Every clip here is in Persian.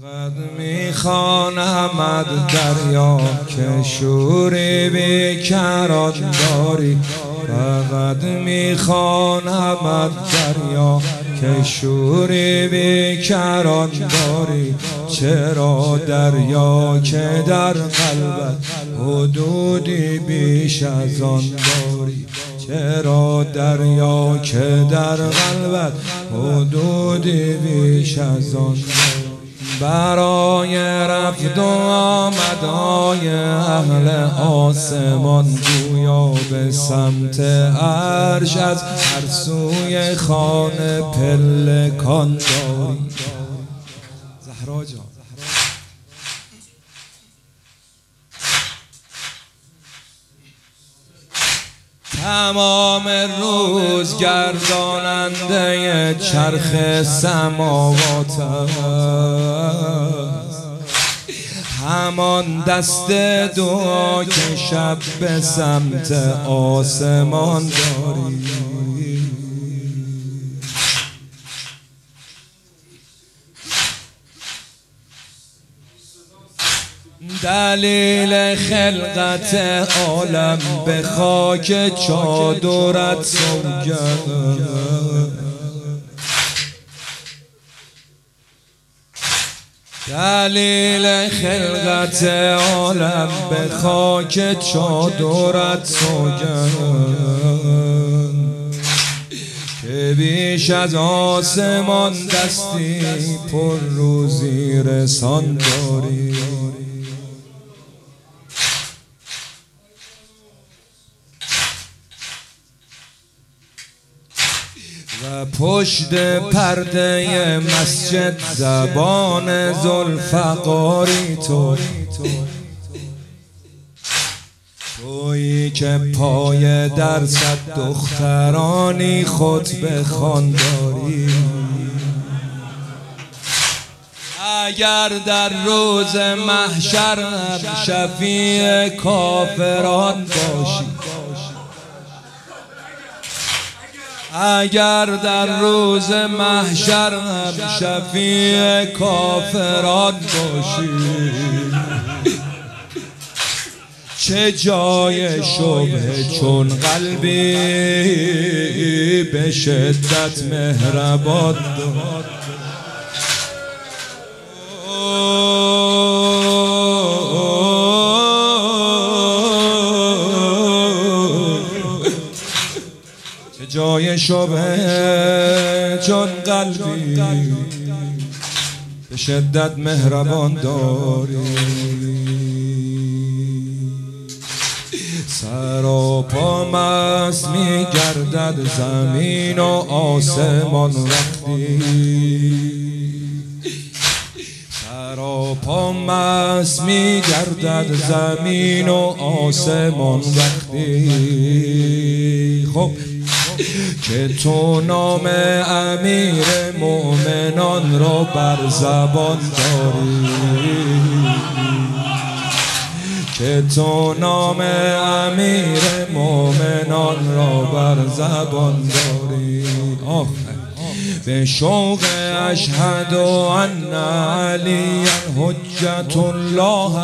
فقط میخوانمت دریا که شوری بیکران داری. فقط میخوانمت دریا که شوری بیکران داری. چرا دریا که در قلبت حدودی بیش از آن داری. چرا دریا که در قلبت حدودی بیش از آن داری. برای رفت و آمدهای اهل آسمان گویا به سمت عرش از هر سوی خانه پلکان داری. زهرا جان تمام روز گرداننده چرخ سماوات است، همان دست دعا که شب به سمت آسمان داری. دلیل خلقت عالم به خاک چادرت سوگند. دلیل خلقت عالم به خاک چادرت سوگند که بیش از آسمان دستی پر روزی رسان داری. و پشت پرده مسجد زبان ذوالفقاری تویی که پای در صد دخترانی خطبه خوان داری. اگر در روز محشر شفیع کافران باشی، اگر در روز محشر شفیع کافران باشی، چه جای شبه چون قلبی به شدت مهربان داد. جای شبه چون قلبی به شدت مهربان داری. سر و پا مست می گردد زمین و آسمان وقتی، سر و پا مست می گردد زمین و آسمان وقتی. خب که تو نام امیر مومنان را بر زبان داری، که تو نام امیر مومنان را بر زبان داری. به شوق اشهد ان علی حجت الله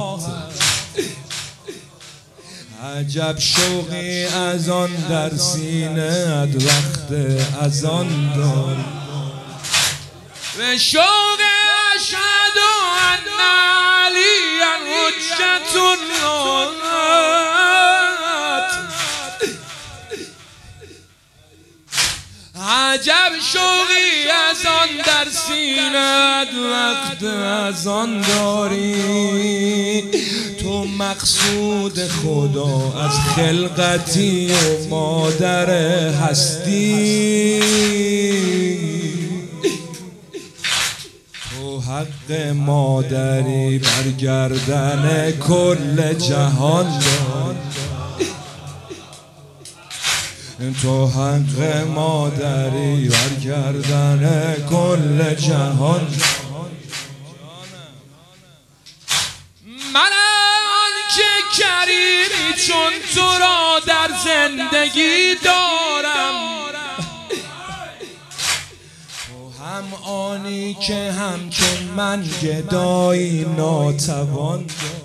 عجب شوقی از آن در سینه وقت از آن داری. به شوق اشهد ان علی حجت الله عجب شوقی از آن در سینه وقت از آن داری. تو مقصود خدا از خلقتی و مادر هستی، تو حق مادری برگردن کل جهان داری. تو حق مادری برگردن کل جهان. من که کریمی چون تو را در زندگی دارم، تو هم هم آنی که همچون من گدایی ناتوان